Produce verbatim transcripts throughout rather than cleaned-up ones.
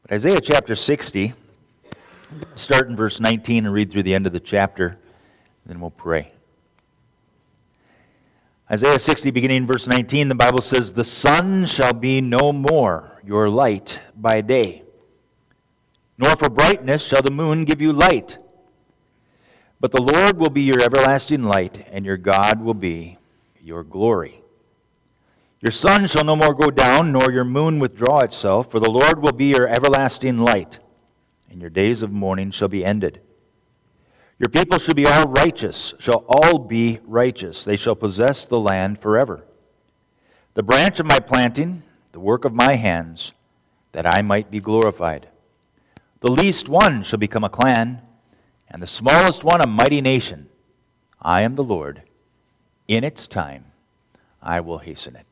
But Isaiah chapter sixty, start in verse nineteen and read through the end of the chapter, and then we'll pray. Isaiah sixty, beginning in verse nineteen, the Bible says, "The sun shall be no more your light by day, nor for brightness shall the moon give you light. But the Lord will be your everlasting light, and your God will be your glory. Your sun shall no more go down, nor your moon withdraw itself, for the Lord will be your everlasting light, and your days of mourning shall be ended. Your people shall be all righteous, shall all be righteous. They shall possess the land forever. The branch of my planting, the work of my hands, that I might be glorified. The least one shall become a clan, and the smallest one a mighty nation. I am the Lord. In its time I will hasten it."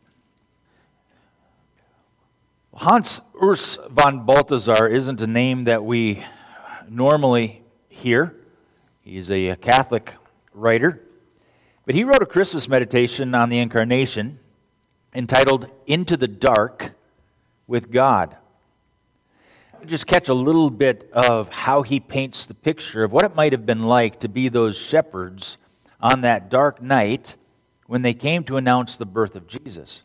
Hans Urs von Balthasar isn't a name that we normally hear. He's a Catholic writer. But he wrote a Christmas meditation on the Incarnation entitled "Into the Dark with God." Just catch a little bit of how he paints the picture of what it might have been like to be those shepherds on that dark night when they came to announce the birth of Jesus.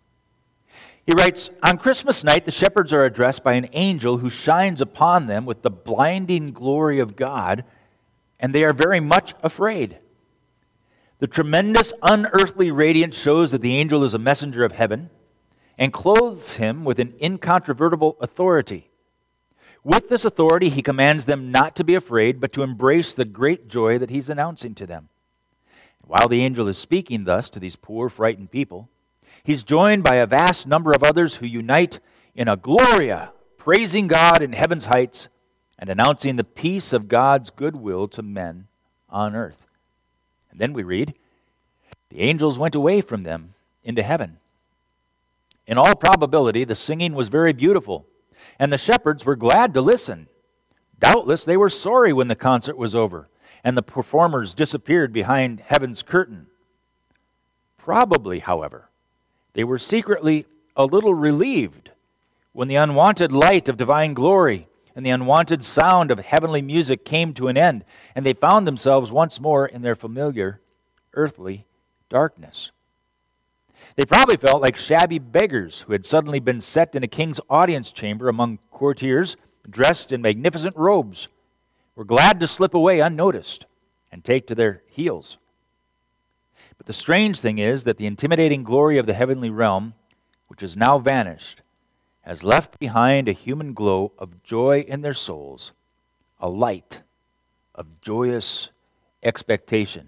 He writes, "On Christmas night, the shepherds are addressed by an angel who shines upon them with the blinding glory of God, and they are very much afraid. The tremendous unearthly radiance shows that the angel is a messenger of heaven and clothes him with an incontrovertible authority. With this authority, he commands them not to be afraid, but to embrace the great joy that he's announcing to them. While the angel is speaking thus to these poor, frightened people, he's joined by a vast number of others who unite in a Gloria, praising God in heaven's heights and announcing the peace of God's goodwill to men on earth." And then we read, "The angels went away from them into heaven. In all probability, the singing was very beautiful, and the shepherds were glad to listen. Doubtless they were sorry when the concert was over and the performers disappeared behind heaven's curtain. Probably, however, they were secretly a little relieved when the unwanted light of divine glory and the unwanted sound of heavenly music came to an end, and they found themselves once more in their familiar earthly darkness. They probably felt like shabby beggars who had suddenly been set in a king's audience chamber among courtiers dressed in magnificent robes, were glad to slip away unnoticed and take to their heels. But the strange thing is that the intimidating glory of the heavenly realm, which has now vanished, has left behind a human glow of joy in their souls, a light of joyous expectation."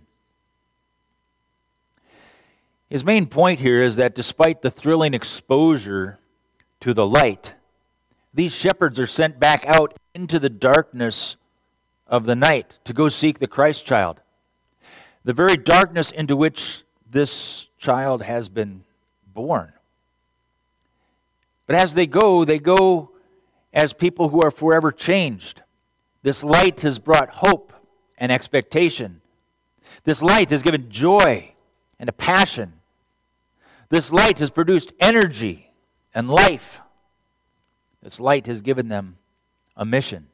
His main point here is that despite the thrilling exposure to the light, these shepherds are sent back out into the darkness of the night to go seek the Christ child, the very darkness into which this child has been born. But as they go, they go as people who are forever changed. This light has brought hope and expectation. This light has given joy and a passion. This light has produced energy and life. This light has given them a mission.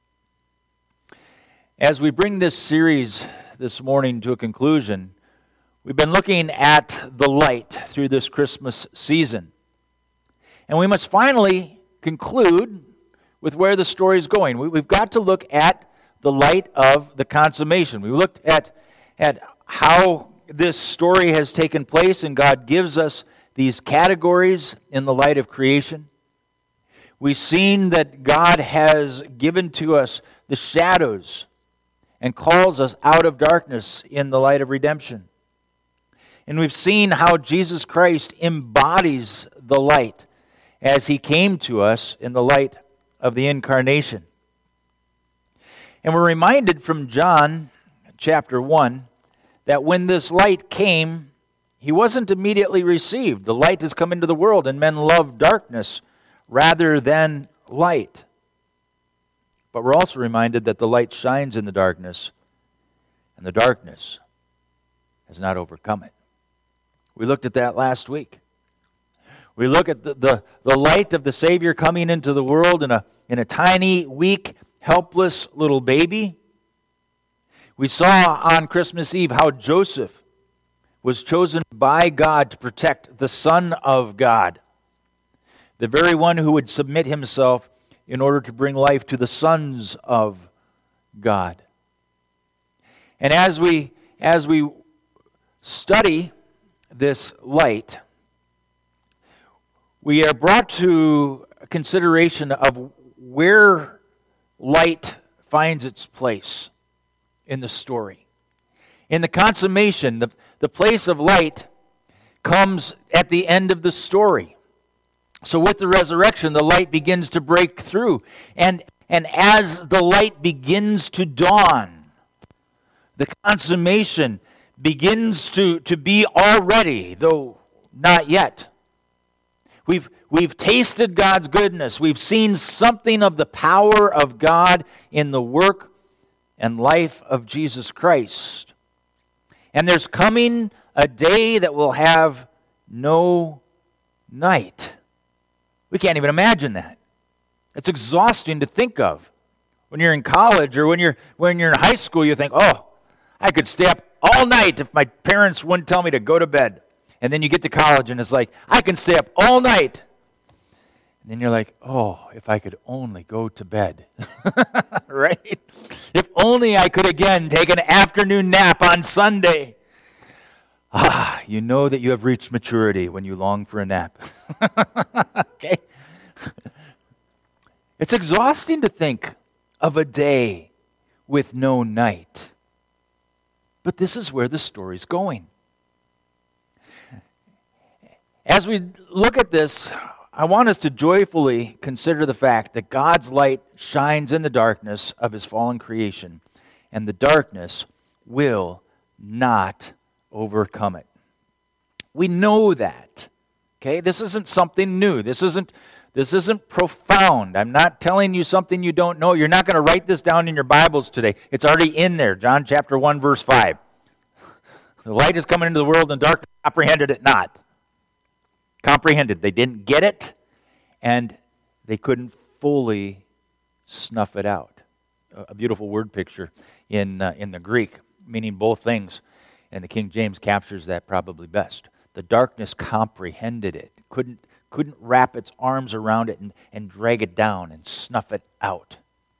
As we bring this series this morning to a conclusion, we've been looking at the light through this Christmas season. And we must finally conclude with where the story is going. We've got to look at the light of the consummation. We looked at, at how this story has taken place, and God gives us these categories in the light of creation. We've seen that God has given to us the shadows and calls us out of darkness in the light of redemption. And we've seen how Jesus Christ embodies the light as he came to us in the light of the incarnation. And we're reminded from John chapter one that when this light came, he wasn't immediately received. The light has come into the world, and men love darkness rather than light. But we're also reminded that the light shines in the darkness, and the darkness has not overcome it. We looked at that last week. We look at the, the, the light of the Savior coming into the world in a, in a tiny, weak, helpless little baby. We saw on Christmas Eve how Joseph was chosen by God to protect the Son of God, the very one who would submit himself in order to bring life to the sons of God. And as we as we study this light, we are brought to a consideration of where light finds its place in the story. In the consummation, the, the place of light comes at the end of the story. So with the resurrection, the light begins to break through. And, and as the light begins to dawn, the consummation begins to, to be already, though not yet. We've, we've tasted God's goodness. We've seen something of the power of God in the work and life of Jesus Christ. And there's coming a day that will have no night. We can't even imagine that. It's exhausting to think of. When you're in college or when you're when you're in high school, you think, oh, I could stay up all night if my parents wouldn't tell me to go to bed. And then you get to college and it's like, I can stay up all night. And then you're like, oh, if I could only go to bed. Right? If only I could again take an afternoon nap on Sunday. Ah, you know that you have reached maturity when you long for a nap. Okay? It's exhausting to think of a day with no night. But this is where the story's going. As we look at this, I want us to joyfully consider the fact that God's light shines in the darkness of His fallen creation, and the darkness will not overcome it. We know that. Okay? This isn't something new. This isn't this isn't profound. I'm not telling you something you don't know. You're not going to write this down in your Bibles today. It's already in there. John chapter one, verse five. The light is coming into the world, and darkness comprehended it not. Comprehended. They didn't get it, and they couldn't fully snuff it out. A beautiful word picture in uh, in the Greek, meaning both things, and the King James captures that probably best. The darkness comprehended it, couldn't couldn't wrap its arms around it and, and drag it down and snuff it out.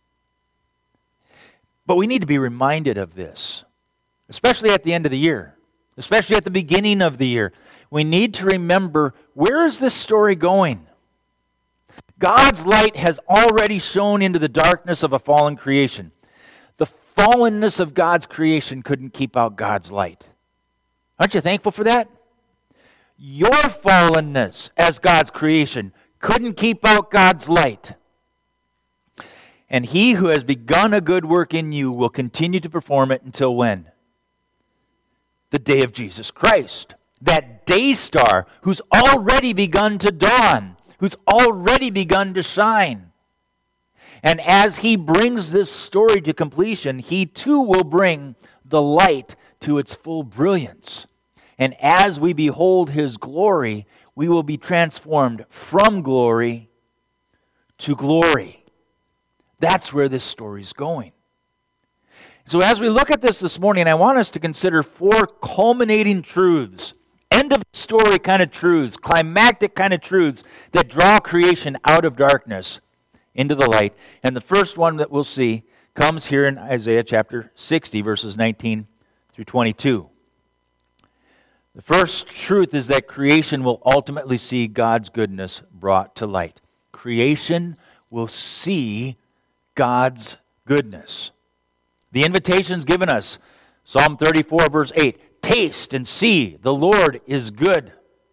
But we need to be reminded of this, especially at the end of the year, especially at the beginning of the year. We need to remember, where is this story going? God's light has already shone into the darkness of a fallen creation. The fallenness of God's creation couldn't keep out God's light. Aren't you thankful for that? Your fallenness as God's creation couldn't keep out God's light. And He who has begun a good work in you will continue to perform it until when? The day of Jesus Christ. That day star who's already begun to dawn, who's already begun to shine. And as He brings this story to completion, He too will bring the light to its full brilliance. And as we behold His glory, we will be transformed from glory to glory. That's where this story's going. So as we look at this this morning, I want us to consider four culminating truths, end of story kind of truths, climactic kind of truths that draw creation out of darkness into the light. And the first one that we'll see comes here in Isaiah chapter sixty, verses nineteen through twenty-two. The first truth is that creation will ultimately see God's goodness brought to light. Creation will see God's goodness. The invitation's given us, Psalm thirty-four, verse eight, taste and see, the Lord is good.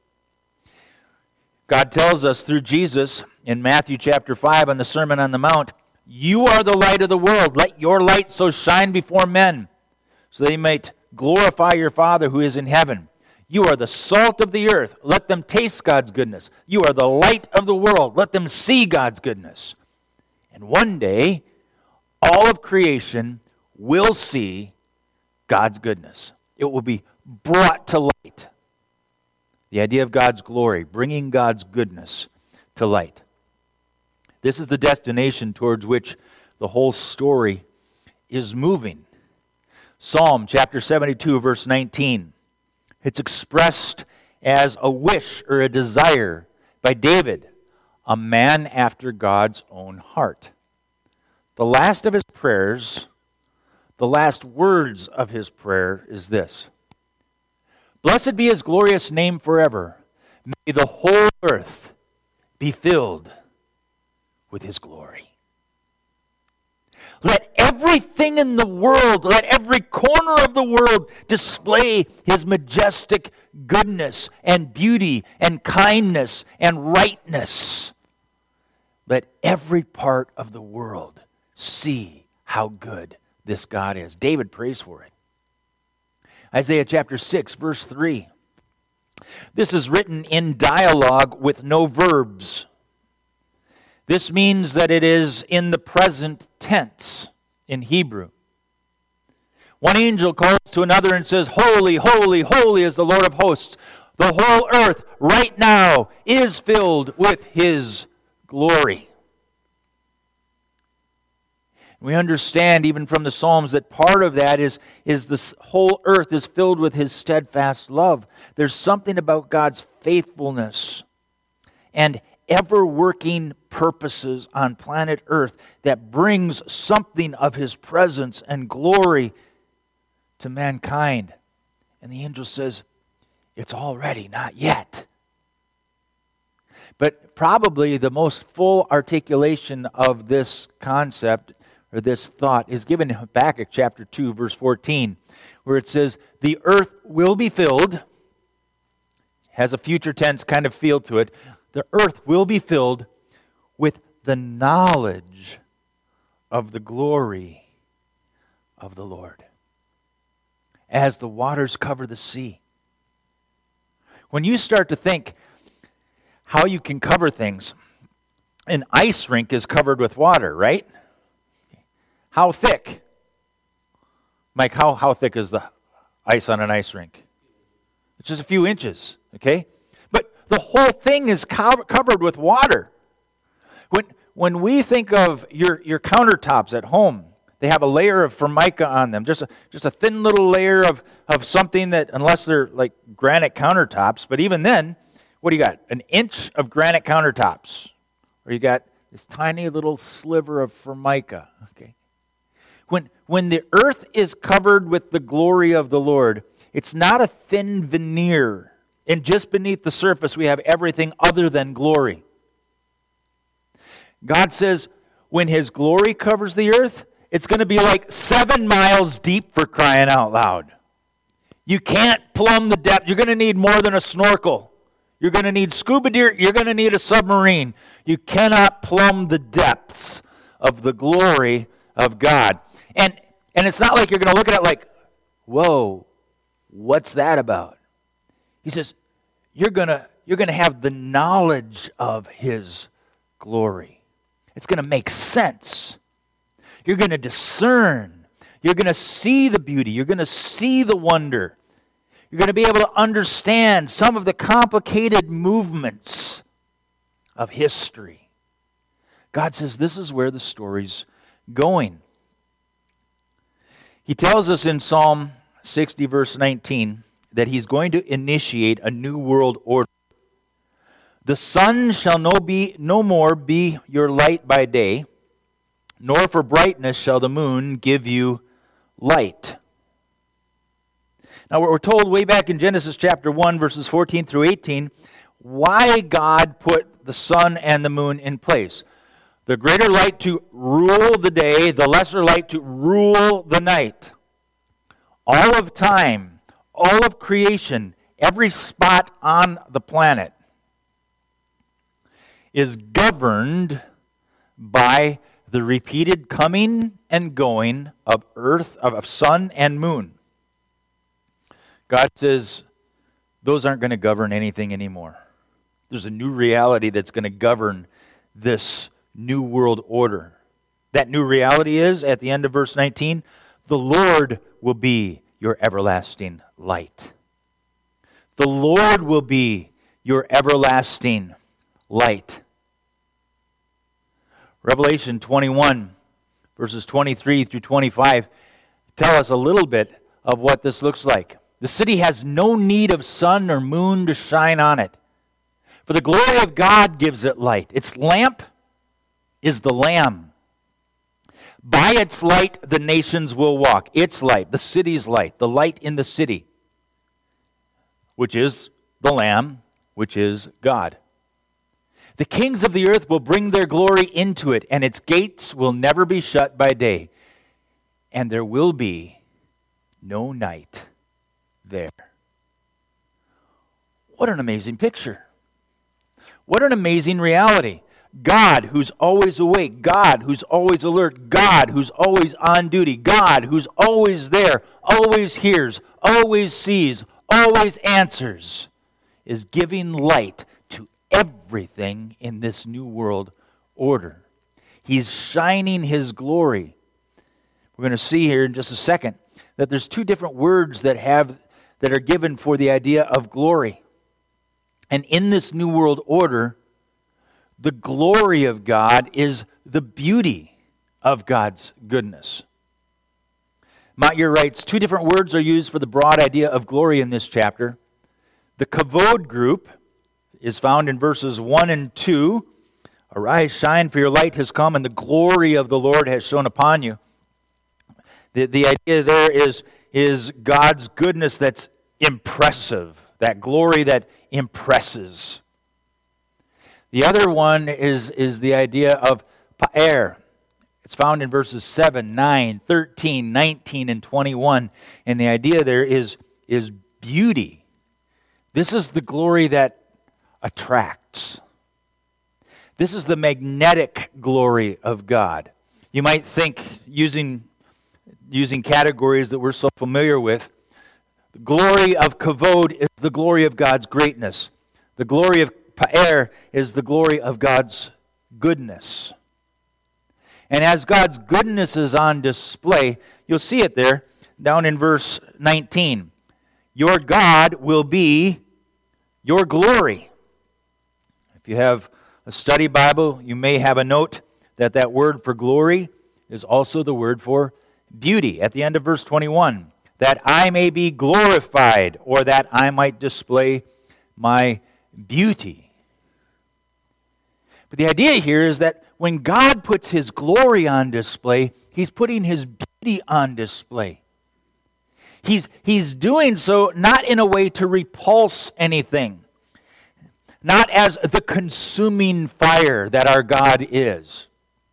God tells us through Jesus in Matthew chapter five on the Sermon on the Mount, you are the light of the world. Let your light so shine before men, so they might glorify your Father who is in heaven. You are the salt of the earth. Let them taste God's goodness. You are the light of the world. Let them see God's goodness. And one day, all of creation will see God's goodness. It will be brought to light. The idea of God's glory, bringing God's goodness to light. This is the destination towards which the whole story is moving. Psalm chapter seventy-two, verse nineteen. It's expressed as a wish or a desire by David, a man after God's own heart. The last of his prayers, the last words of his prayer is this: Blessed be his glorious name forever. May the whole earth be filled with his glory. Let everything in the world, let every corner of the world display his majestic goodness and beauty and kindness and rightness. Let every part of the world see how good this God is. David prays for it. Isaiah chapter six, verse three. This is written in dialogue with no verbs. This means that it is in the present tense in Hebrew. One angel calls to another and says, Holy, holy, holy is the Lord of hosts. The whole earth right now is filled with his glory. We understand even from the Psalms that part of that is, is this whole earth is filled with his steadfast love. There's something about God's faithfulness and ever-working purposes on planet Earth that brings something of his presence and glory to mankind. And the angel says, it's already, not yet. But probably the most full articulation of this concept or this thought is given in Habakkuk chapter two, verse fourteen, where it says, the earth will be filled, has a future tense kind of feel to it, the earth will be filled with the knowledge of the glory of the Lord, as the waters cover the sea. When you start to think how you can cover things, an ice rink is covered with water, right? How thick? Mike, how, how thick is the ice on an ice rink? It's just a few inches, okay? But the whole thing is co- covered with water. When, when we think of your, your countertops at home, they have a layer of formica on them, just a, just a thin little layer of, of something that, unless they're like granite countertops, but even then, what do you got? An inch of granite countertops. Or you got this tiny little sliver of formica, okay? When, when the earth is covered with the glory of the Lord, it's not a thin veneer, and just beneath the surface we have everything other than glory. God says when his glory covers the earth, it's going to be like seven miles deep, for crying out loud. You can't plumb the depth. You're going to need more than a snorkel. You're going to need scuba gear. You're going to need a submarine. You cannot plumb the depths of the glory of God. And, and it's not like you're going to look at it like, whoa, what's that about? He says, you're going to you're going to have the knowledge of his glory. It's going to make sense. You're going to discern. You're going to see the beauty. You're going to see the wonder. You're going to be able to understand some of the complicated movements of history. God says this is where the story's going. He tells us in Psalm sixty, verse nineteen, that he's going to initiate a new world order. The sun shall no, be, no more be your light by day, nor for brightness shall the moon give you light. Now we're told way back in Genesis chapter one, verses fourteen through eighteen, why God put the sun and the moon in place. The greater light to rule the day, the lesser light to rule the night. All of time, all of creation, every spot on the planet is governed by the repeated coming and going of earth, of sun and moon. God says those aren't going to govern anything anymore. There's a new reality that's going to govern this new world order. That new reality is, at the end of verse nineteen, the Lord will be your everlasting light. The Lord will be your everlasting light. Revelation twenty-one, verses twenty-three through twenty-five, tell us a little bit of what this looks like. The city has no need of sun or moon to shine on it, for the glory of God gives it light. Its lamp is the Lamb. By its light the nations will walk. Its light, the city's light, the light in the city, which is the Lamb, which is God. The kings of the earth will bring their glory into it, and its gates will never be shut by day, and there will be no night there. What an amazing picture. What an amazing reality. God who's always awake, God who's always alert, God who's always on duty, God who's always there, always hears, always sees, always answers, is giving light to everything in this new world order. He's shining His glory. We're going to see here in just a second that there's two different words that have that are given for the idea of glory. And in this new world order, the glory of God is the beauty of God's goodness. Motyer writes, two different words are used for the broad idea of glory in this chapter. The kavod group is found in verses one and two. Arise, shine, for your light has come, and the glory of the Lord has shone upon you. The, the idea there is, is God's goodness that's impressive, that glory that impresses. The other one is, is the idea of pa'er. It's found in verses seven, nine, thirteen, nineteen, and twenty-one. And the idea there is, is beauty. This is the glory that attracts. This is the magnetic glory of God. You might think, using, using categories that we're so familiar with, the glory of kavod is the glory of God's greatness. The glory of pa'er is the glory of God's goodness. And as God's goodness is on display, you'll see it there down in verse nineteen. Your God will be your glory. If you have a study Bible, you may have a note that that word for glory is also the word for beauty. At the end of verse twenty-one, that I may be glorified, or that I might display my beauty. But the idea here is that when God puts His glory on display, He's putting His beauty on display. He's, he's doing so not in a way to repulse anything, not as the consuming fire that our God is.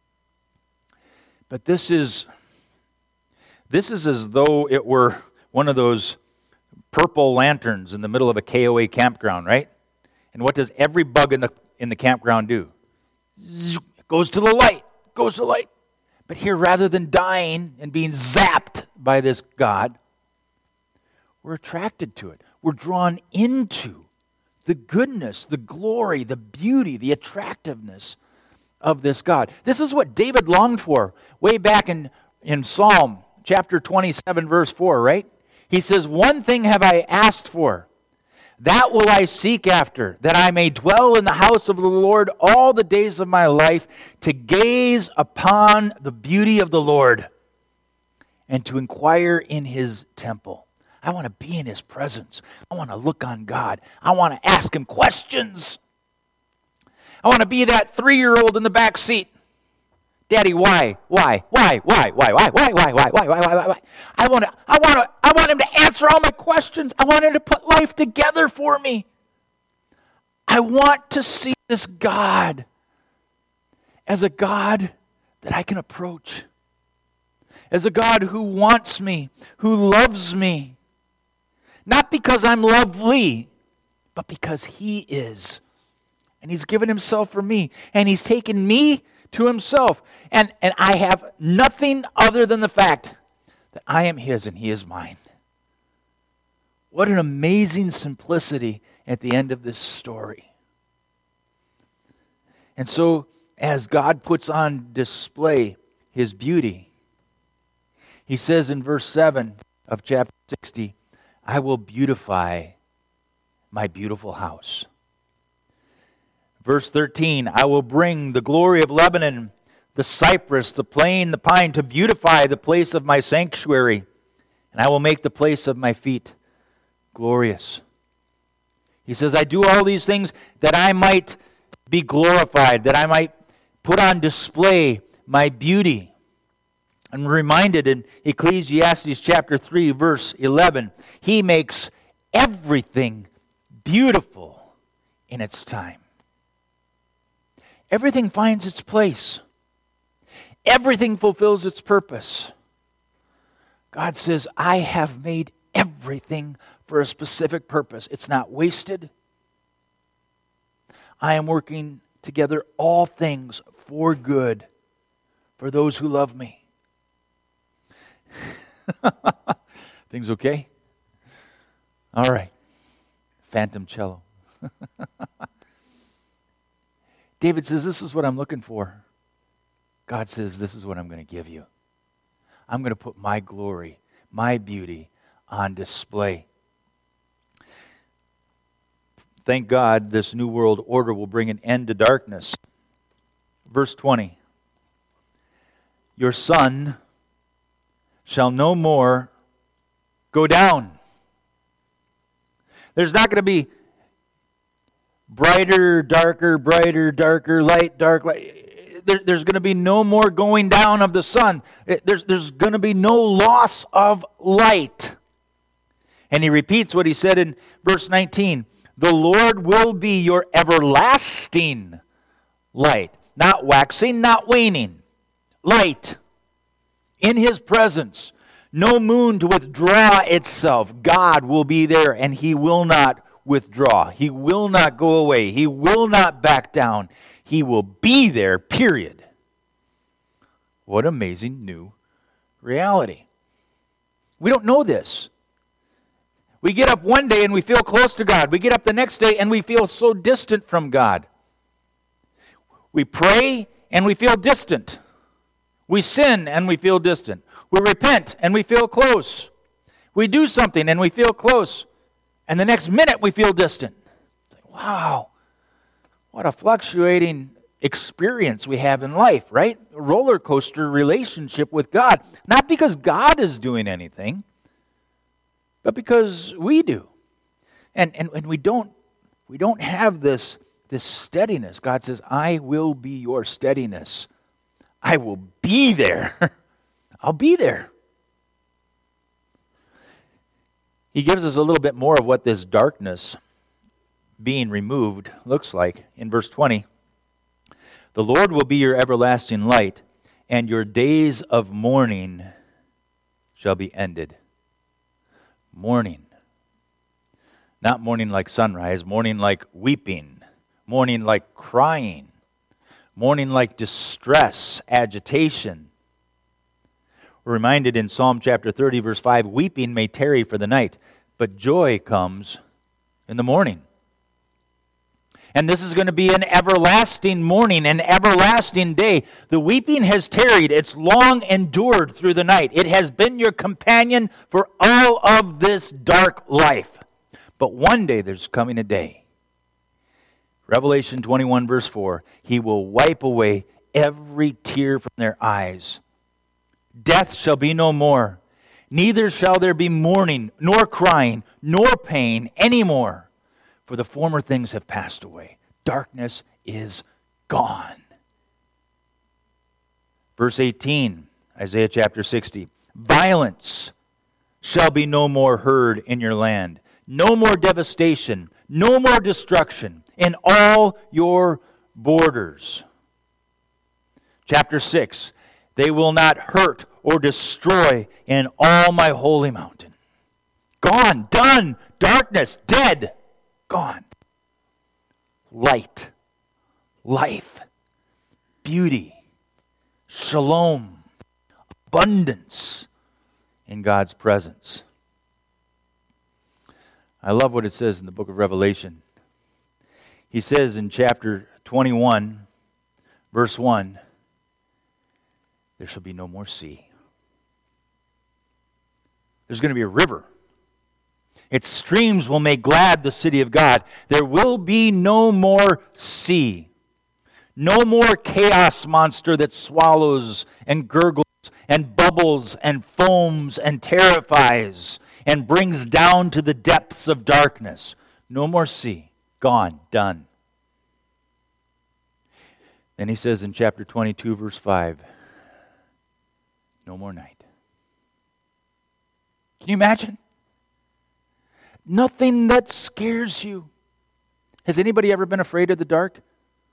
But this is, this is as though it were one of those purple lanterns in the middle of a K O A campground, right? And what does every bug in the in the campground do? It goes to the light, goes to the light. But here, rather than dying and being zapped by this God, we're attracted to it. We're drawn into the goodness, the glory, the beauty, the attractiveness of this God. This is what David longed for way back in, in Psalm chapter twenty-seven, verse four, right? He says, one thing have I asked for, that will I seek after, that I may dwell in the house of the Lord all the days of my life, to gaze upon the beauty of the Lord and to inquire in His temple. I want to be in His presence. I want to look on God. I want to ask Him questions. I want to be that three-year-old in the back seat. Daddy, why? Why? Why? Why? Why? Why? Why? Why? Why? Why? Why? Why? Why? I want to I want to I want Him to answer all my questions. I want Him to put life together for me. I want to see this God as a God that I can approach. As a God who wants me, who loves me. Not because I'm lovely, but because He is. And He's given Himself for me. And He's taken me to Himself. And, and I have nothing other than the fact that I am His and He is mine. What an amazing simplicity at the end of this story. And so, as God puts on display His beauty, He says in verse seven of chapter sixty, I will beautify my beautiful house. Verse thirteen, I will bring the glory of Lebanon, the cypress, the plane, the pine, to beautify the place of my sanctuary, and I will make the place of my feet glorious. He says, I do all these things that I might be glorified, that I might put on display my beauty. I'm reminded in Ecclesiastes chapter three, verse eleven, He makes everything beautiful in its time. Everything finds its place. Everything fulfills its purpose. God says, I have made everything for a specific purpose. It's not wasted. I am working together all things for good for those who love me. Things okay? All right. Phantom cello. David says, this is what I'm looking for. God says, this is what I'm going to give you. I'm going to put my glory, my beauty on display. Thank God this new world order will bring an end to darkness. Verse twenty. Your sun shall no more go down. There's not going to be brighter, darker, brighter, darker, light, dark, light. There, there's going to be no more going down of the sun. There's, there's going to be no loss of light. And he repeats what he said in verse nineteen. The Lord will be your everlasting light. Not waxing, not waning. Light. In His presence. No moon to withdraw itself. God will be there and He will not withdraw. He will not go away. He will not back down. He will be there, period. What amazing new reality. We don't know this. We get up one day and we feel close to God. We get up the next day and we feel so distant from God. We pray and we feel distant. We sin and we feel distant. We repent and we feel close. We do something and we feel close. And the next minute we feel distant. It's like, wow, what a fluctuating experience we have in life, right? A roller coaster relationship with God. Not because God is doing anything, but because we do. And and, and we don't we don't have this, this steadiness. God says, I will be your steadiness. I will be there. I'll be there. He gives us a little bit more of what this darkness being removed looks like in verse twenty. The Lord will be your everlasting light, and your days of mourning shall be ended. Mourning. Not mourning like sunrise, mourning like weeping, mourning like crying, mourning like distress, agitation. We're reminded in Psalm chapter thirty, verse five, weeping may tarry for the night, but joy comes in the morning. And this is going to be an everlasting morning, an everlasting day. The weeping has tarried. It's long endured through the night. It has been your companion for all of this dark life. But one day there's coming a day. Revelation twenty-one, verse four, He will wipe away every tear from their eyes. Death shall be no more. Neither shall there be mourning, nor crying, nor pain anymore. For the former things have passed away. Darkness is gone. Verse eighteen, Isaiah chapter sixty. Violence shall be no more heard in your land. No more devastation. No more destruction in all your borders. Chapter six. They will not hurt or destroy in all my holy mountain. Gone, done, darkness, dead. Gone. Light, life, beauty, shalom, abundance in God's presence. I love what it says in the book of Revelation. He says in chapter twenty-one, verse one, there shall be no more sea. There's going to be a river. Its streams will make glad the city of God. There will be no more sea. No more chaos monster that swallows and gurgles and bubbles and foams and terrifies and brings down to the depths of darkness. No more sea. Gone. Done. Then he says in chapter twenty-two, verse five, no more night. Can you imagine? Nothing that scares you. Has anybody ever been afraid of the dark?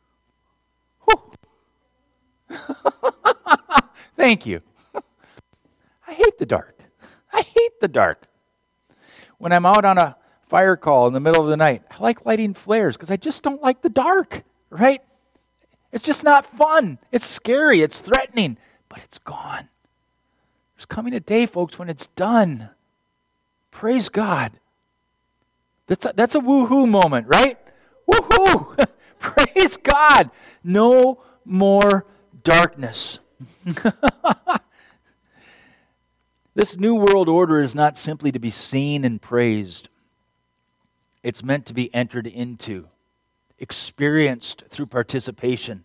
Thank you. I hate the dark. I hate the dark. When I'm out on a fire call in the middle of the night, I like lighting flares because I just don't like the dark, right? It's just not fun. It's scary. It's threatening, but it's gone. There's coming a day, folks, when it's done. Praise God. That's a, that's a woohoo moment, right? Woohoo! Praise God. No more darkness. This new world order is not simply to be seen and praised. It's meant to be entered into, experienced through participation.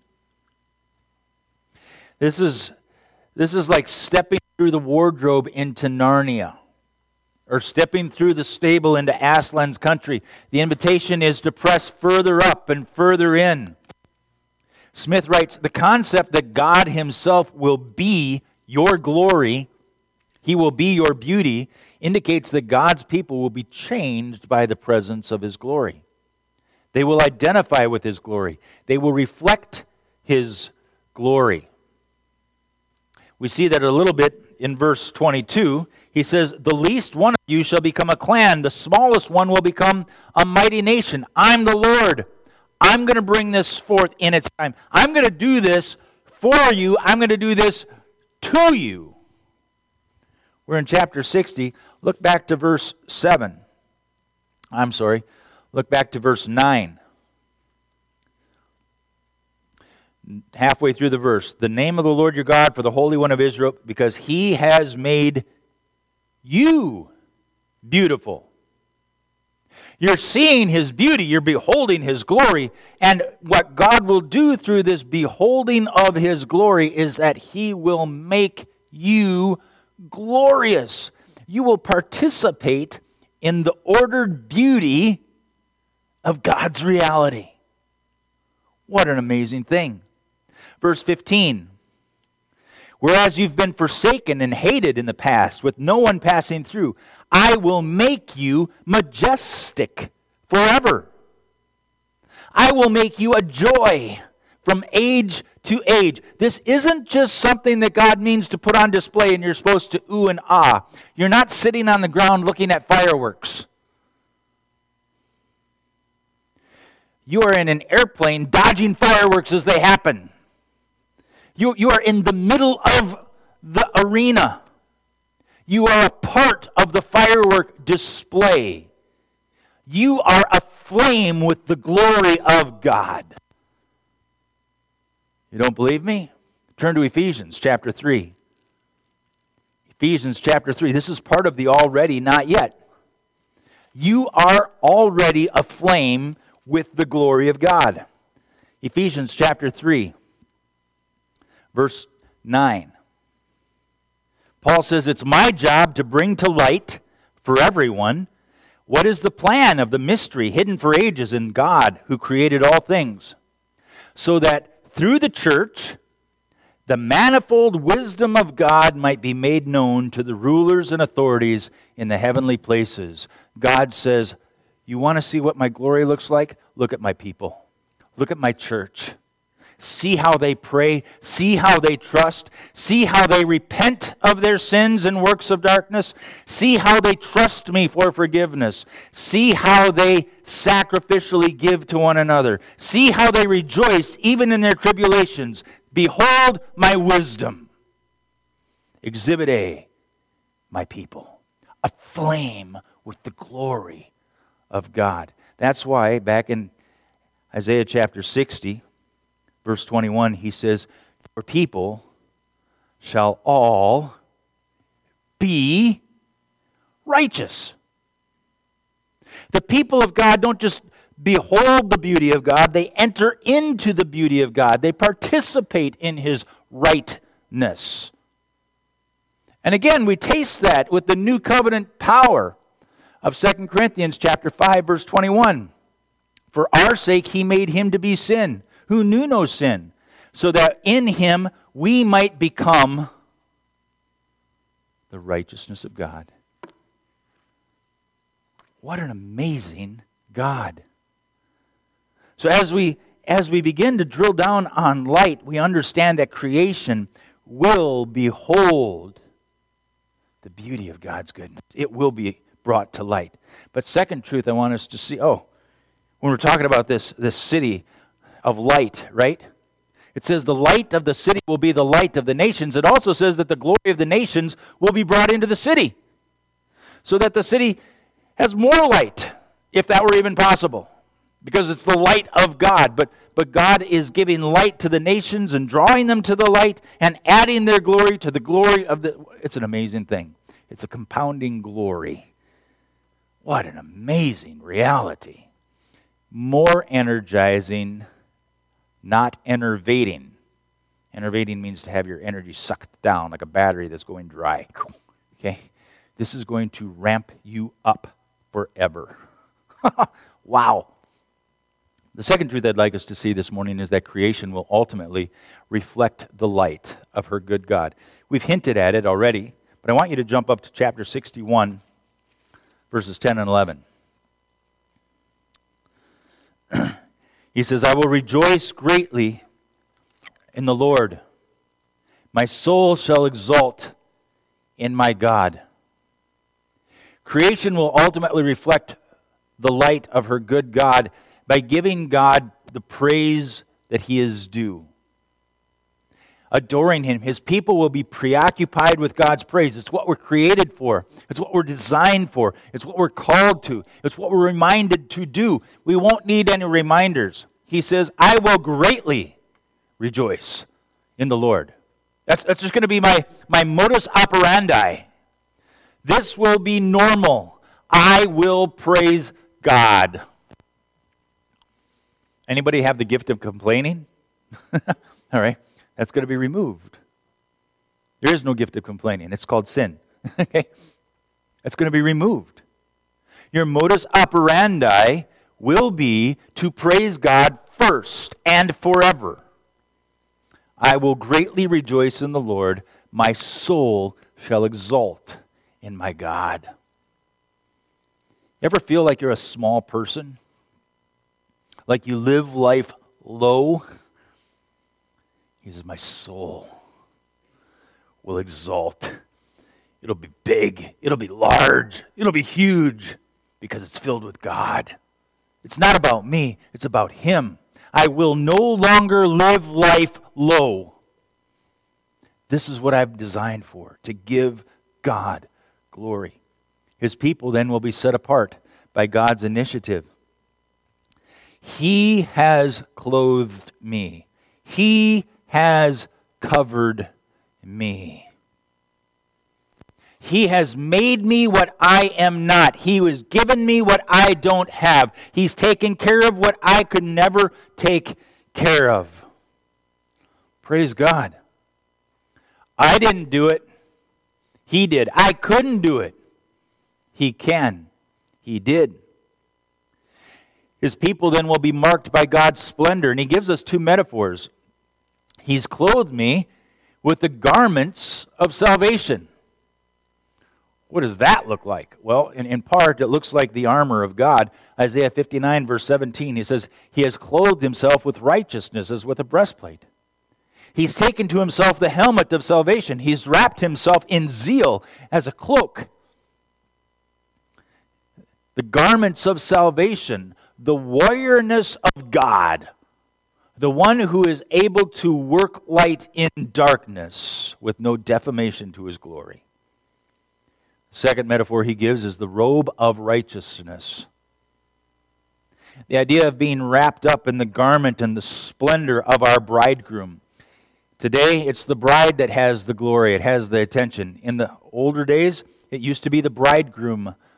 This is, this is like stepping through the wardrobe into Narnia, or stepping through the stable into Aslan's country. The invitation is to press further up and further in. Smith writes, the concept that God himself will be your glory, he will be your beauty, indicates that God's people will be changed by the presence of his glory. They will identify with his glory. They will reflect his glory. We see that a little bit in verse twenty-two. He says, the least one of you shall become a clan. The smallest one will become a mighty nation. I'm the Lord. I'm going to bring this forth in its time. I'm going to do this for you. I'm going to do this to you. We're in chapter sixty. Look back to verse seven. I'm sorry. Look back to verse nine. Halfway through the verse. The name of the Lord your God for the Holy One of Israel, because he has made you beautiful. You're seeing his beauty. You're beholding his glory. And what God will do through this beholding of his glory is that he will make you glorious. You will participate in the ordered beauty of God's reality. What an amazing thing. Verse fifteen. Whereas you've been forsaken and hated in the past, with no one passing through, I will make you majestic forever. I will make you a joy from age to age. This isn't just something that God means to put on display and you're supposed to ooh and ah. You're not sitting on the ground looking at fireworks. You are in an airplane dodging fireworks as they happen. You, you are in the middle of the arena. You are a part of the firework display. You are aflame with the glory of God. You don't believe me? Turn to Ephesians chapter three. Ephesians chapter three. This is part of the already, not yet. You are already aflame with the glory of God. Ephesians chapter three. Verse nine. Paul says, it's my job to bring to light for everyone what is the plan of the mystery hidden for ages in God who created all things, so that through the church the manifold wisdom of God might be made known to the rulers and authorities in the heavenly places. God says, you want to see what my glory looks like? Look at my people. Look at my church. See how they pray. See how they trust. See how they repent of their sins and works of darkness. See how they trust me for forgiveness. See how they sacrificially give to one another. See how they rejoice even in their tribulations. Behold my wisdom. Exhibit A, my people, aflame with the glory of God. That's why back in Isaiah chapter sixty, verse twenty-one, he says, your people shall all be righteous. The people of God don't just behold the beauty of God, they enter into the beauty of God. They participate in His rightness. And again, we taste that with the new covenant power of Second Corinthians chapter five, verse twenty-one. For our sake He made Him to be sin, who knew no sin, so that in Him we might become the righteousness of God. What an amazing God. So as we as we begin to drill down on light, we understand that creation will behold the beauty of God's goodness. It will be brought to light. But second truth I want us to see, oh, when we're talking about this, this city of light, right? It says the light of the city will be the light of the nations. It also says that the glory of the nations will be brought into the city, so that the city has more light, if that were even possible, because it's the light of God. But, but God is giving light to the nations and drawing them to the light and adding their glory to the glory of the... It's an amazing thing. It's a compounding glory. What an amazing reality. More energizing, not enervating. Enervating means to have your energy sucked down like a battery that's going dry. Okay? This is going to ramp you up forever. Wow. The second truth I'd like us to see this morning is that creation will ultimately reflect the light of her good God. We've hinted at it already, but I want you to jump up to chapter sixty-one, verses ten and eleven. He says, I will rejoice greatly in the Lord. My soul shall exult in my God. Creation will ultimately reflect the light of her good God by giving God the praise that He is due. Adoring Him. His people will be preoccupied with God's praise. It's what we're created for. It's what we're designed for. It's what we're called to. It's what we're reminded to do. We won't need any reminders. He says, I will greatly rejoice in the Lord. That's, that's just going to be my, my modus operandi. This will be normal. I will praise God. Anybody have the gift of complaining? All right. That's going to be removed. There is no gift of complaining. It's called sin. Okay? That's going to be removed. Your modus operandi will be to praise God first and forever. I will greatly rejoice in the Lord. My soul shall exult in my God. Ever feel like you're a small person? Like you live life low? He says, my soul will exalt. It'll be big. It'll be large. It'll be huge because it's filled with God. It's not about me. It's about Him. I will no longer live life low. This is what I'm designed for, to give God glory. His people then will be set apart by God's initiative. He has clothed me. He has covered me. He has made me what I am not. He has given me what I don't have. He's taken care of what I could never take care of. Praise God. I didn't do it. He did. I couldn't do it. He can. He did. His people then will be marked by God's splendor. And He gives us two metaphors. He's clothed me with the garments of salvation. What does that look like? Well, in, in part, it looks like the armor of God. Isaiah fifty-nine, verse seventeen, He says, He has clothed Himself with righteousness as with a breastplate. He's taken to Himself the helmet of salvation. He's wrapped Himself in zeal as a cloak. The garments of salvation, the warriorness of God, the one who is able to work light in darkness with no defamation to His glory. The second metaphor He gives is the robe of righteousness. The idea of being wrapped up in the garment and the splendor of our bridegroom. Today, it's the bride that has the glory, it has the attention. In the older days, it used to be the bridegroom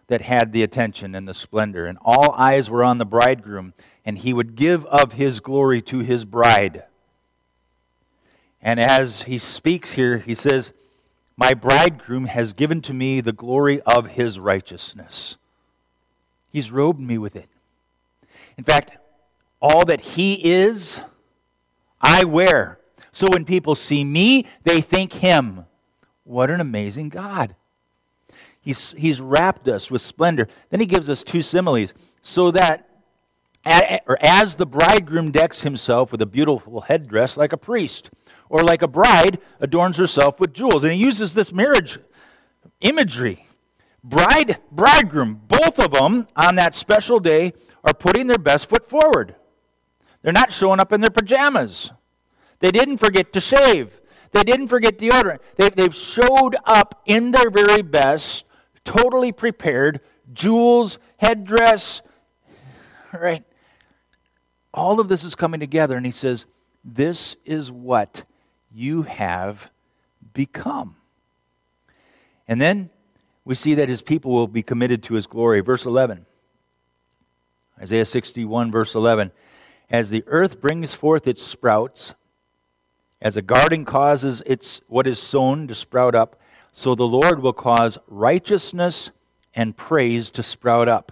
that had the attention and the splendor, and all eyes were on the bridegroom, and he would give of his glory to his bride. And as he speaks here, he says, my bridegroom has given to me the glory of his righteousness. He's robed me with it. In fact, all that he is, I wear. So when people see me, they think him. What an amazing God. He's, he's wrapped us with splendor. Then he gives us two similes. So that or as the bridegroom decks himself with a beautiful headdress like a priest, or like a bride adorns herself with jewels. And he uses this marriage imagery. Bride, bridegroom, both of them on that special day are putting their best foot forward. They're not showing up in their pajamas. They didn't forget to shave. They didn't forget deodorant. They, they've showed up in their very best, totally prepared, jewels, headdress, right? All of this is coming together, and he says, this is what you have become. And then we see that his people will be committed to his glory. Verse eleven, Isaiah sixty-one, verse eleven, as the earth brings forth its sprouts, as a garden causes its what is sown to sprout up, so the Lord will cause righteousness and praise to sprout up.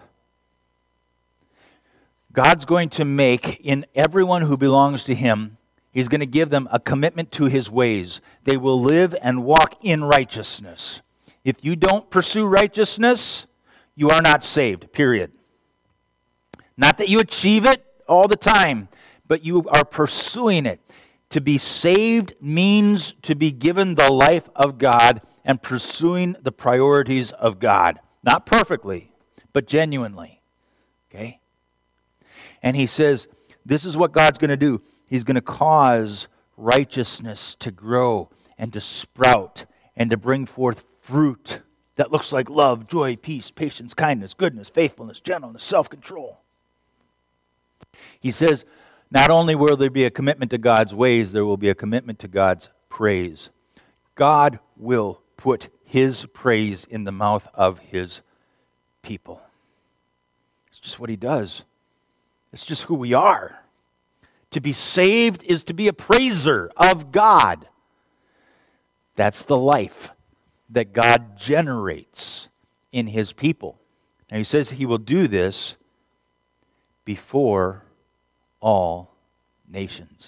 God's going to make in everyone who belongs to him, he's going to give them a commitment to his ways. They will live and walk in righteousness. If you don't pursue righteousness, you are not saved, period. Not that you achieve it all the time, but you are pursuing it. To be saved means to be given the life of God and pursuing the priorities of God. Not perfectly, but genuinely. Okay? And he says, this is what God's going to do. He's going to cause righteousness to grow and to sprout and to bring forth fruit that looks like love, joy, peace, patience, kindness, goodness, faithfulness, gentleness, self-control. He says, not only will there be a commitment to God's ways, there will be a commitment to God's praise. God will put his praise in the mouth of his people. It's just what he does. It's just who we are. To be saved is to be a praiser of God. That's the life that God generates in his people. Now he says he will do this before all nations.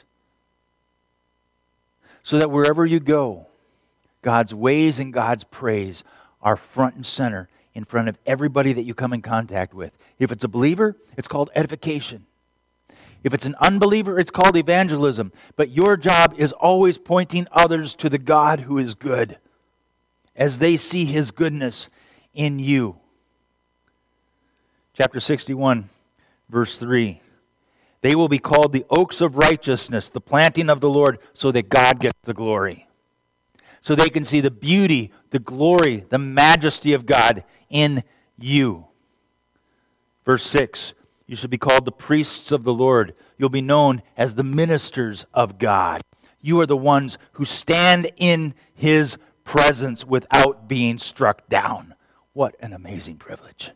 So that wherever you go, God's ways and God's praise are front and center in front of everybody that you come in contact with. If it's a believer, it's called edification. If it's an unbeliever, it's called evangelism. But your job is always pointing others to the God who is good as they see his goodness in you. Chapter sixty-one, verse three. They will be called the oaks of righteousness, the planting of the Lord, so that God gets the glory. So they can see the beauty, the glory, the majesty of God in you. Verse six. You shall be called the priests of the Lord. You'll be known as the ministers of God. You are the ones who stand in his presence without being struck down. What an amazing privilege.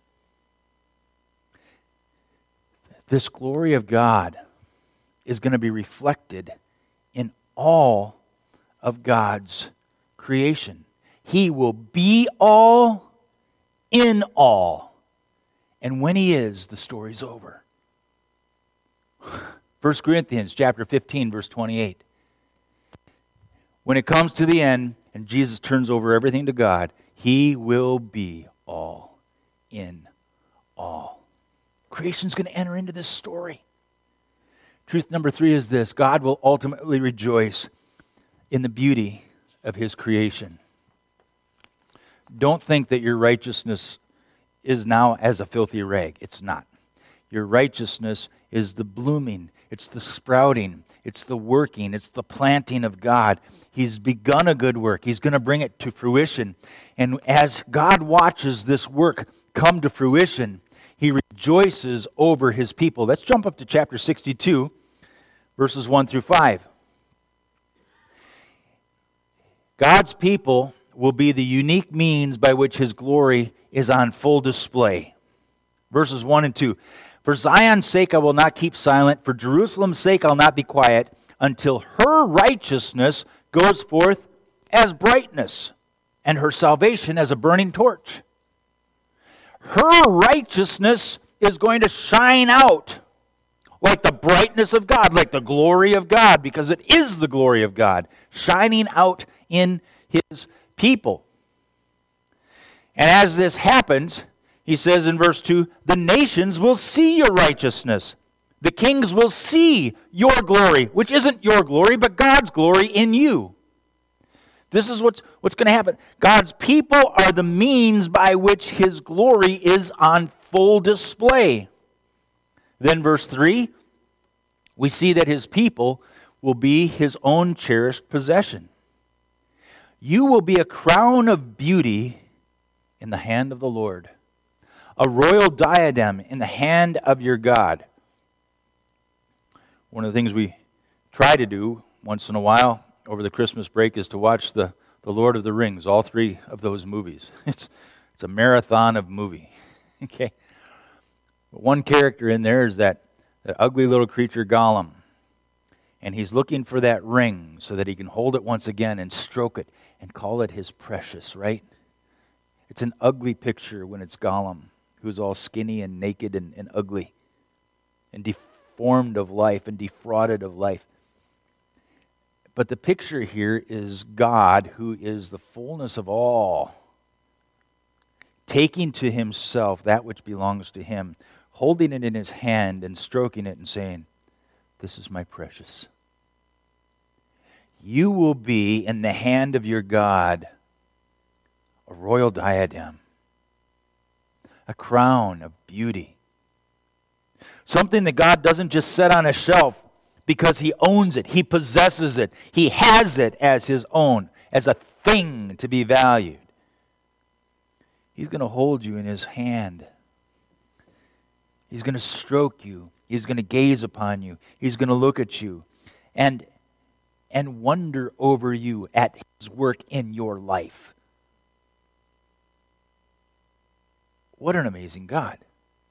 This glory of God is going to be reflected in all of God's creation. He will be all in all. And when he is, the story's over. First Corinthians chapter fifteen, verse twenty-eight. When it comes to the end and Jesus turns over everything to God, he will be all in all. Creation's going to enter into this story. Truth number three is this: God will ultimately rejoice in the beauty of his creation. Don't think that your righteousness is now as a filthy rag. It's not. Your righteousness is the blooming, it's the sprouting, it's the working, it's the planting of God. He's begun a good work. He's going to bring it to fruition. And as God watches this work come to fruition, he rejoices over his people. Let's jump up to chapter sixty-two, verses one through five. God's people will be the unique means by which his glory is on full display. Verses one and two. For Zion's sake I will not keep silent, for Jerusalem's sake I'll not be quiet, until her righteousness goes forth as brightness, and her salvation as a burning torch. Her righteousness is going to shine out like the brightness of God, like the glory of God, because it is the glory of God, shining out in his people. And as this happens, he says in verse two, the nations will see your righteousness. The kings will see your glory, which isn't your glory, but God's glory in you. This is what's, what's going to happen. God's people are the means by which his glory is on full display. Then verse three, we see that his people will be his own cherished possession. You will be a crown of beauty in the hand of the Lord, a royal diadem in the hand of your God. One of the things we try to do once in a while over the Christmas break is to watch the, the Lord of the Rings, all three of those movies. It's, it's a marathon of movie. Okay. But one character in there is that, that ugly little creature Gollum. And he's looking for that ring so that he can hold it once again and stroke it and call it his precious, right? It's an ugly picture when it's Gollum, who's all skinny and naked and, and ugly and deformed of life and defrauded of life. But the picture here is God, who is the fullness of all, taking to himself that which belongs to him, holding it in his hand and stroking it and saying, this is my precious. You will be in the hand of your God a royal diadem, a crown of beauty. Something that God doesn't just set on a shelf because he owns it, he possesses it, he has it as his own, as a thing to be valued. He's going to hold you in his hand. He's going to stroke you. He's going to gaze upon you. He's going to look at you and, and wonder over you at his work in your life. What an amazing God.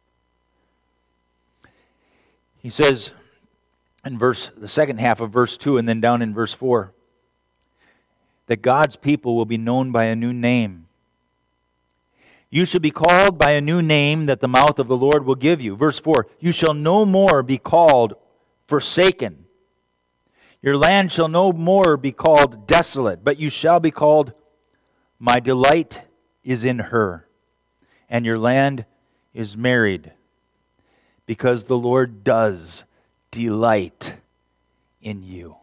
He says in verse, the second half of verse two and then down in verse four, that God's people will be known by a new name. You shall be called by a new name that the mouth of the Lord will give you. Verse four, you shall no more be called forsaken. Your land shall no more be called desolate, but you shall be called, my delight is in her, and your land is married, because the Lord does delight in you.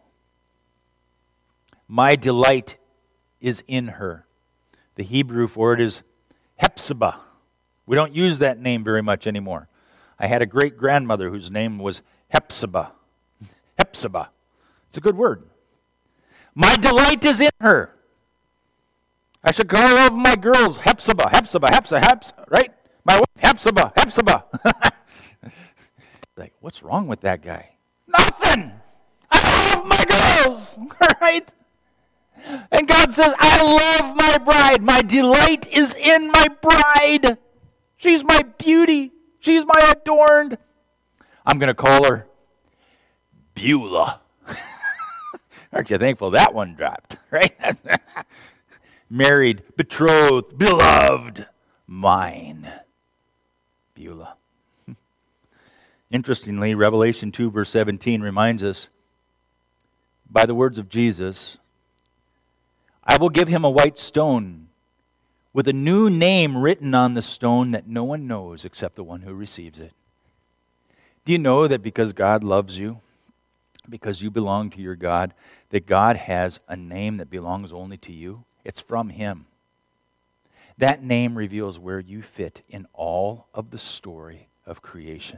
My delight is in her. The Hebrew for it is Hephzibah. We don't use that name very much anymore. I had a great-grandmother whose name was Hephzibah. Hephzibah. It's a good word. My delight is in her. I should call all of my girls Hephzibah, Hephzibah, Hephzibah, Hephzibah, right? My wife, Hephzibah, Hephzibah. Like, what's wrong with that guy? Nothing! I love my girls, right? And God says, I love my bride. My delight is in my bride. She's my beauty. She's my adorned. I'm going to call her Beulah. Aren't you thankful that one dropped, right? Married, betrothed, beloved, mine. Beulah. Interestingly, Revelation two, verse seventeen reminds us, by the words of Jesus, I will give him a white stone with a new name written on the stone that no one knows except the one who receives it. Do you know that because God loves you, because you belong to your God, that God has a name that belongs only to you? It's from him. That name reveals where you fit in all of the story of creation.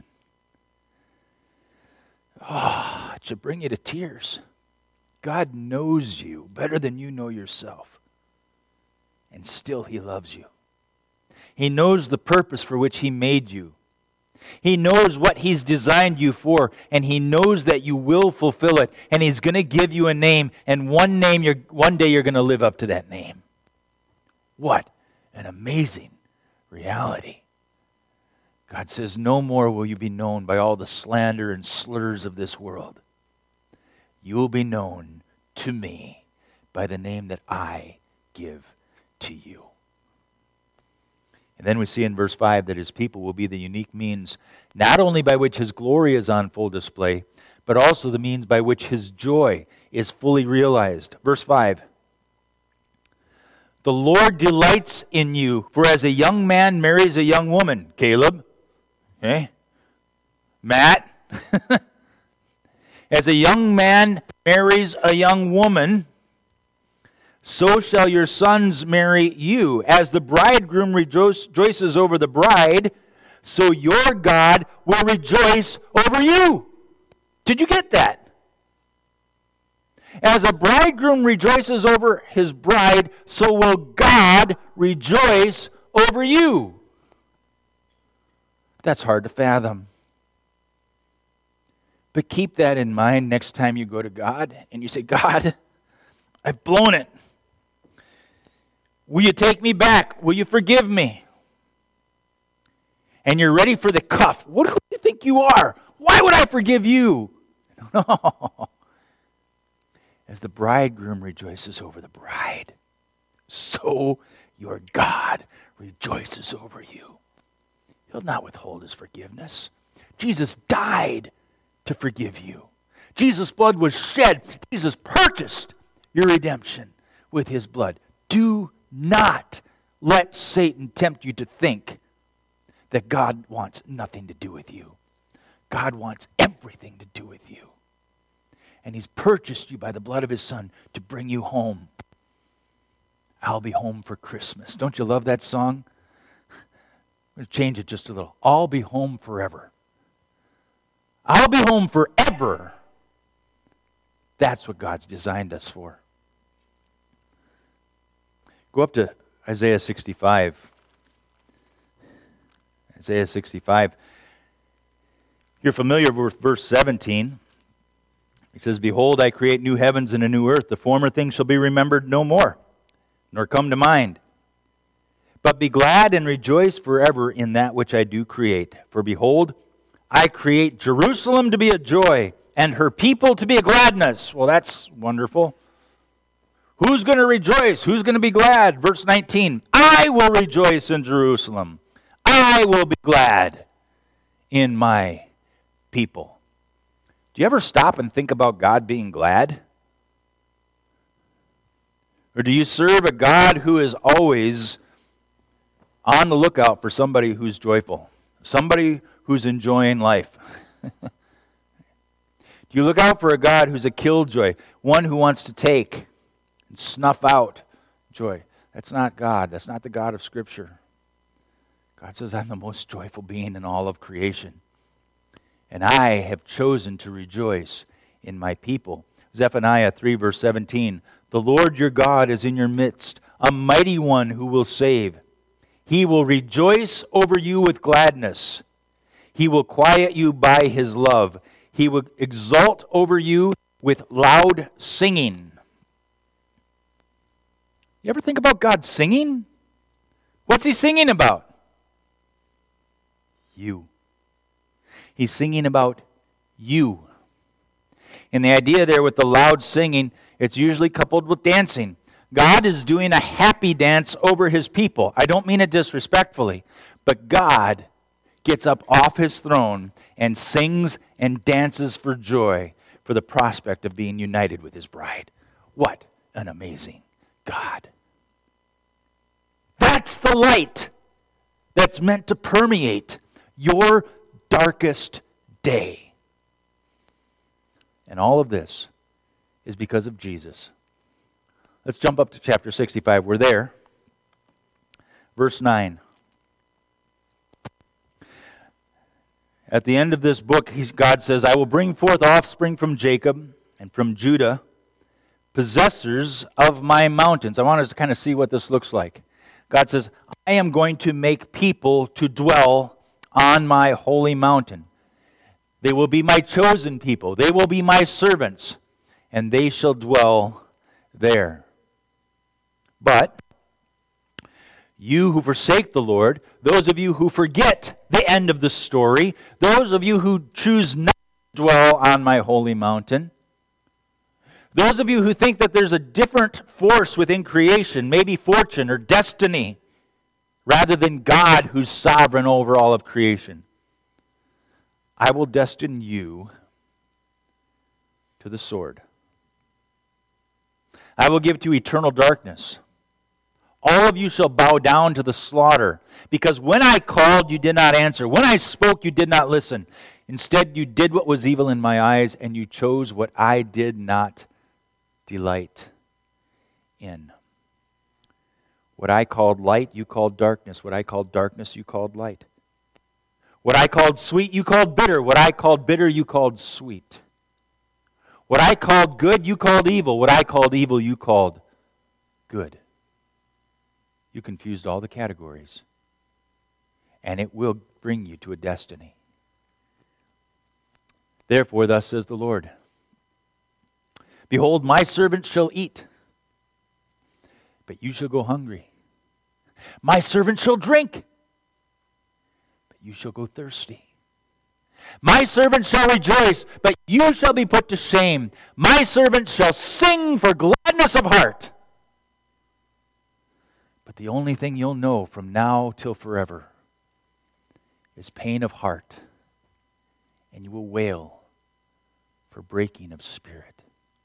Oh, it should bring you to tears. God knows you better than you know yourself. And still he loves you. He knows the purpose for which he made you. He knows what he's designed you for, and he knows that you will fulfill it, and he's going to give you a name, and one name, you're, one day you're going to live up to that name. What an amazing reality. God says, no more will you be known by all the slander and slurs of this world. You will be known to me by the name that I give to you. And then we see in verse five that his people will be the unique means not only by which his glory is on full display, but also the means by which his joy is fully realized. Verse five. The Lord delights in you, for as a young man marries a young woman, Caleb, okay, Matt, as a young man marries a young woman, so shall your sons marry you. As the bridegroom rejoices over the bride, so your God will rejoice over you. Did you get that? As a bridegroom rejoices over his bride, so will God rejoice over you. That's hard to fathom. But keep that in mind next time you go to God and you say, God, I've blown it. Will you take me back? Will you forgive me? And you're ready for the cuff. What do you think you are? Why would I forgive you? No. As the bridegroom rejoices over the bride, so your God rejoices over you. He'll not withhold his forgiveness. Jesus died to forgive you. Jesus' blood was shed. Jesus purchased your redemption with his blood. Do not let Satan tempt you to think that God wants nothing to do with you. God wants everything to do with you. And he's purchased you by the blood of his Son to bring you home. I'll be home for Christmas. Don't you love that song? I'm going to change it just a little. I'll be home forever. I'll be home forever. That's what God's designed us for. Go up to Isaiah sixty-five. Isaiah sixty-five. You're familiar with verse seventeen. He says, Behold, I create new heavens and a new earth. The former things shall be remembered no more, nor come to mind. But be glad and rejoice forever in that which I do create. For behold, I create Jerusalem to be a joy, and her people to be a gladness. Well, that's wonderful. Who's going to rejoice? Who's going to be glad? Verse nineteen, I will rejoice in Jerusalem. I will be glad in my people. Do you ever stop and think about God being glad? Or do you serve a God who is always on the lookout for somebody who's joyful? Somebody who's enjoying life? Do you look out for a God who's a killjoy? One who wants to take and snuff out joy? That's not God. That's not the God of Scripture. God says, I'm the most joyful being in all of creation. And I have chosen to rejoice in my people. Zephaniah three, verse seventeen. The Lord your God is in your midst, a mighty one who will save. He will rejoice over you with gladness. He will quiet you by his love. He will exult over you with loud singing. You ever think about God singing? What's he singing about? You. He's singing about you. And the idea there with the loud singing, it's usually coupled with dancing. God is doing a happy dance over his people. I don't mean it disrespectfully, but God gets up off his throne and sings and dances for joy for the prospect of being united with his bride. What an amazing God. That's the light that's meant to permeate your darkest day. And all of this is because of Jesus. Let's jump up to chapter sixty-five. We're there. Verse nine. At the end of this book, God says, I will bring forth offspring from Jacob and from Judah, possessors of my mountains. I want us to kind of see what this looks like. God says, I am going to make people to dwell on my holy mountain. They will be my chosen people. They will be my servants, and they shall dwell there. But You who forsake the Lord, those of you who forget the end of the story, those of you who choose not to dwell on my holy mountain, those of you who think that there's a different force within creation, maybe fortune or destiny, rather than God who's sovereign over all of creation, I will destine you to the sword. I will give to you eternal darkness. All of you shall bow down to the slaughter, because when I called, you did not answer. When I spoke, you did not listen. Instead, you did what was evil in my eyes, and you chose what I did not delight in. What I called light, you called darkness. What I called darkness, you called light. What I called sweet, you called bitter. What I called bitter, you called sweet. What I called good, you called evil. What I called evil, you called good. You confused all the categories. And it will bring you to a destiny. Therefore, thus says the Lord, behold, my servant shall eat, but you shall go hungry. My servant shall drink, but you shall go thirsty. My servant shall rejoice, but you shall be put to shame. My servant shall sing for gladness of heart. But the only thing you'll know from now till forever is pain of heart, and you will wail for breaking of spirit.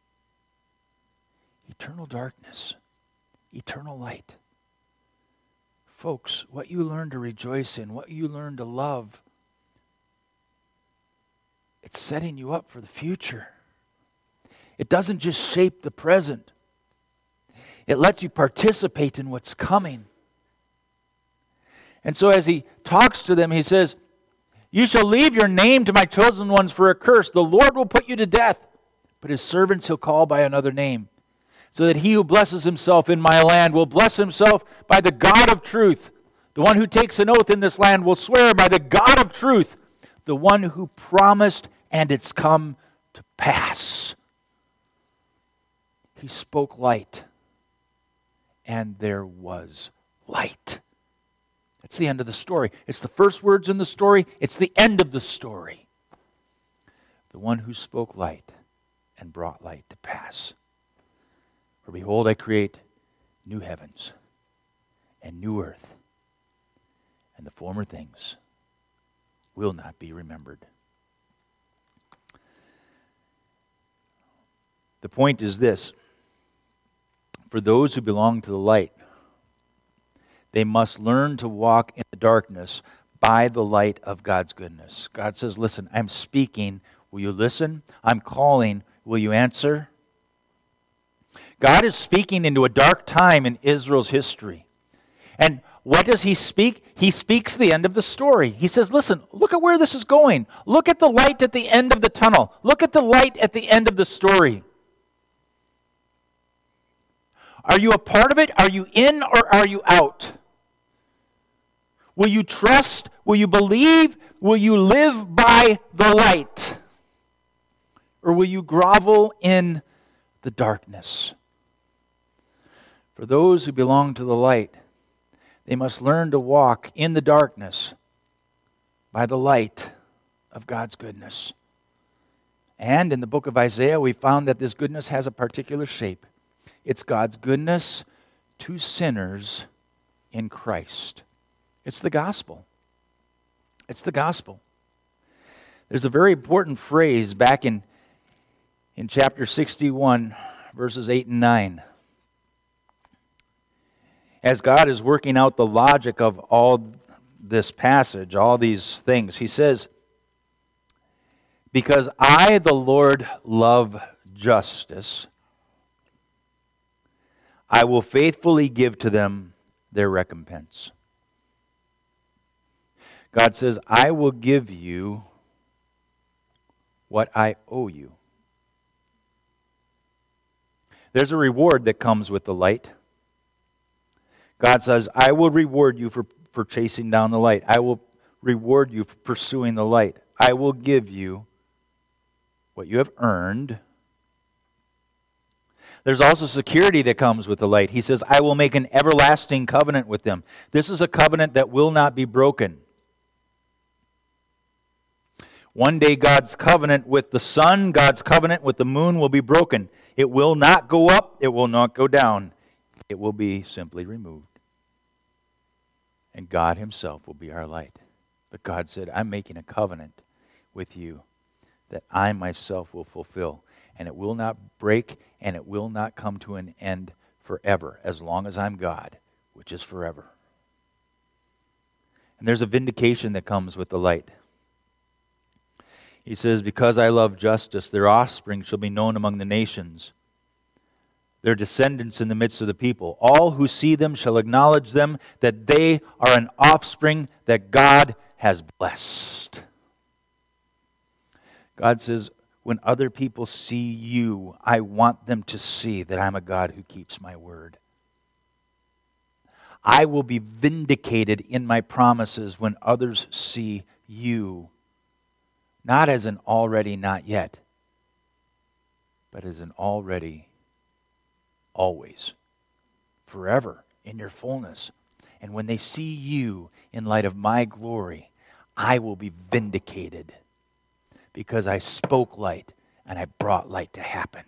Eternal darkness, eternal light. Folks, what you learn to rejoice in, what you learn to love, it's setting you up for the future. It doesn't just shape the present. It lets you participate in what's coming. And so as he talks to them, he says, you shall leave your name to my chosen ones for a curse. The Lord will put you to death, but his servants he'll call by another name, so that he who blesses himself in my land will bless himself by the God of truth. The one who takes an oath in this land will swear by the God of truth, the one who promised, and it's come to pass. He spoke light, and there was light. That's the end of the story. It's the first words in the story. It's the end of the story. The one who spoke light and brought light to pass. For behold, I create new heavens and new earth, and the former things will not be remembered. The point is this. For those who belong to the light, they must learn to walk in the darkness by the light of God's goodness. God says, listen, I'm speaking. Will you listen? I'm calling. Will you answer? God is speaking into a dark time in Israel's history. And what does he speak? He speaks the end of the story. He says, listen, look at where this is going. Look at the light at the end of the tunnel. Look at the light at the end of the story. Are you a part of it? Are you in or are you out? Will you trust? Will you believe? Will you live by the light? Or will you grovel in the darkness? For those who belong to the light, they must learn to walk in the darkness by the light of God's goodness. And in the book of Isaiah, we found that this goodness has a particular shape. It's God's goodness to sinners in Christ. It's the gospel. It's the gospel. There's a very important phrase back in, in chapter sixty-one, verses eight and nine. As God is working out the logic of all this passage, all these things, he says, because I, the Lord, love justice, I will faithfully give to them their recompense. God says, I will give you what I owe you. There's a reward that comes with the light. God says, I will reward you for, for chasing down the light. I will reward you for pursuing the light. I will give you what you have earned. There's also security that comes with the light. He says, I will make an everlasting covenant with them. This is a covenant that will not be broken. One day God's covenant with the sun, God's covenant with the moon will be broken. It will not go up, it will not go down. It will be simply removed. And God himself will be our light. But God said, I'm making a covenant with you that I myself will fulfill. And it will not break, and it will not come to an end forever, as long as I'm God, which is forever. And there's a vindication that comes with the light. He says, because I love justice, their offspring shall be known among the nations, their descendants in the midst of the people. All who see them shall acknowledge them, that they are an offspring that God has blessed. God says, when other people see you, I want them to see that I'm a God who keeps my word. I will be vindicated in my promises when others see you. Not as an already, not yet, but as an already, always, forever, in your fullness. And when they see you in light of my glory, I will be vindicated because I spoke light and I brought light to happen.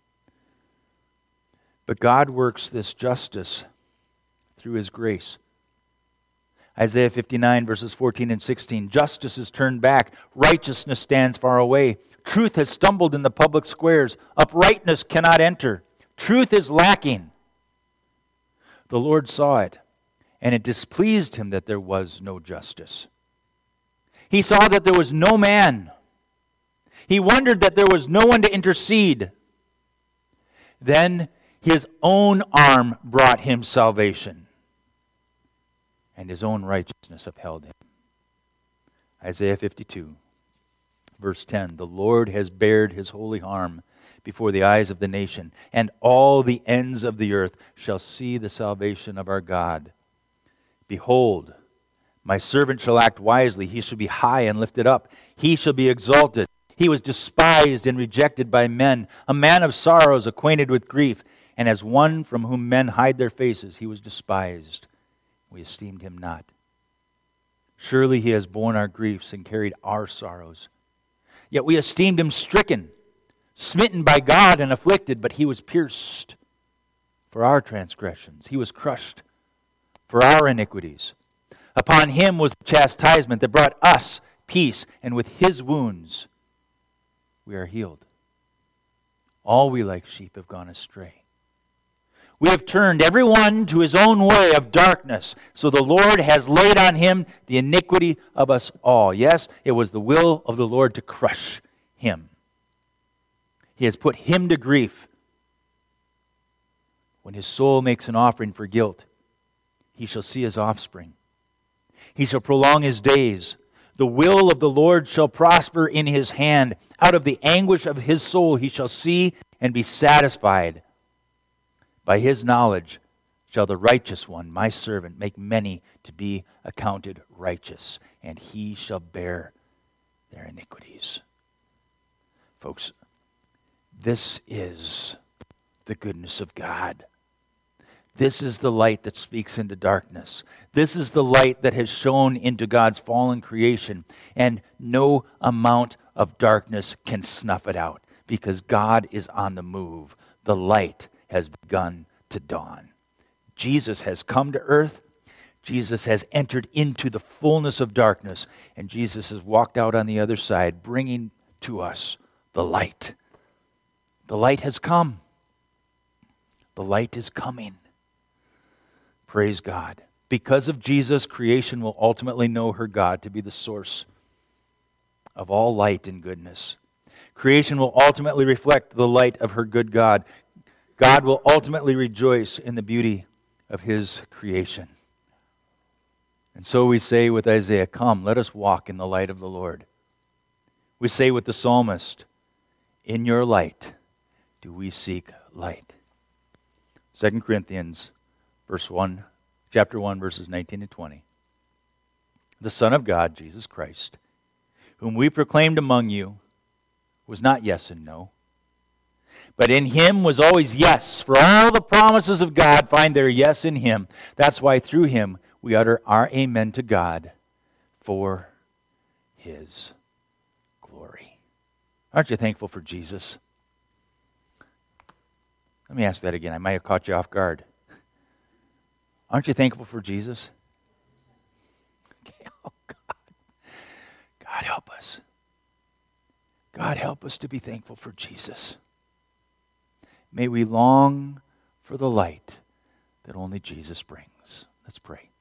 But God works this justice through his grace. Isaiah fifty-nine, verses fourteen and sixteen. Justice is turned back. Righteousness stands far away. Truth has stumbled in the public squares. Uprightness cannot enter. Truth is lacking. The Lord saw it, and it displeased him that there was no justice. He saw that there was no man. He wondered that there was no one to intercede. Then his own arm brought him salvation, and his own righteousness upheld him. Isaiah fifty-two, verse ten. The Lord has bared his holy arm before the eyes of the nation, and all the ends of the earth shall see the salvation of our God. Behold, my servant shall act wisely. He shall be high and lifted up. He shall be exalted. He was despised and rejected by men, a man of sorrows, acquainted with grief, and as one from whom men hide their faces, he was despised. We esteemed him not. Surely he has borne our griefs and carried our sorrows. Yet we esteemed him stricken, smitten by God and afflicted, but he was pierced for our transgressions. He was crushed for our iniquities. Upon him was the chastisement that brought us peace, and with his wounds we are healed. All we like sheep have gone astray. We have turned every one to his own way of darkness. So the Lord has laid on him the iniquity of us all. Yes, it was the will of the Lord to crush him. He has put him to grief. When his soul makes an offering for guilt, he shall see his offspring. He shall prolong his days. The will of the Lord shall prosper in his hand. Out of the anguish of his soul he shall see and be satisfied. By his knowledge shall the righteous one, my servant, make many to be accounted righteous, and he shall bear their iniquities. Folks, this is the goodness of God. This is the light that speaks into darkness. This is the light that has shone into God's fallen creation, and no amount of darkness can snuff it out, because God is on the move. The light has begun to dawn. Jesus has come to earth. Jesus has entered into the fullness of darkness, and Jesus has walked out on the other side, bringing to us the light. The light has come. The light is coming. Praise God. Because of Jesus, creation will ultimately know her God to be the source of all light and goodness. Creation will ultimately reflect the light of her good God. God will ultimately rejoice in the beauty of his creation. And so we say with Isaiah, come, let us walk in the light of the Lord. We say with the psalmist, in your light do we seek light. Second Corinthians verse one, chapter one, verses nineteen and twenty. The Son of God, Jesus Christ, whom we proclaimed among you, was not yes and no, But in him was always yes. For all the promises of God find their yes in him. That's why through him we utter our amen to God for his glory. Aren't you thankful for Jesus? Let me ask that again. I might have caught you off guard. Aren't you thankful for Jesus? Okay. Oh, God. God help us. God help us to be thankful for Jesus. May we long for the light that only Jesus brings. Let's pray.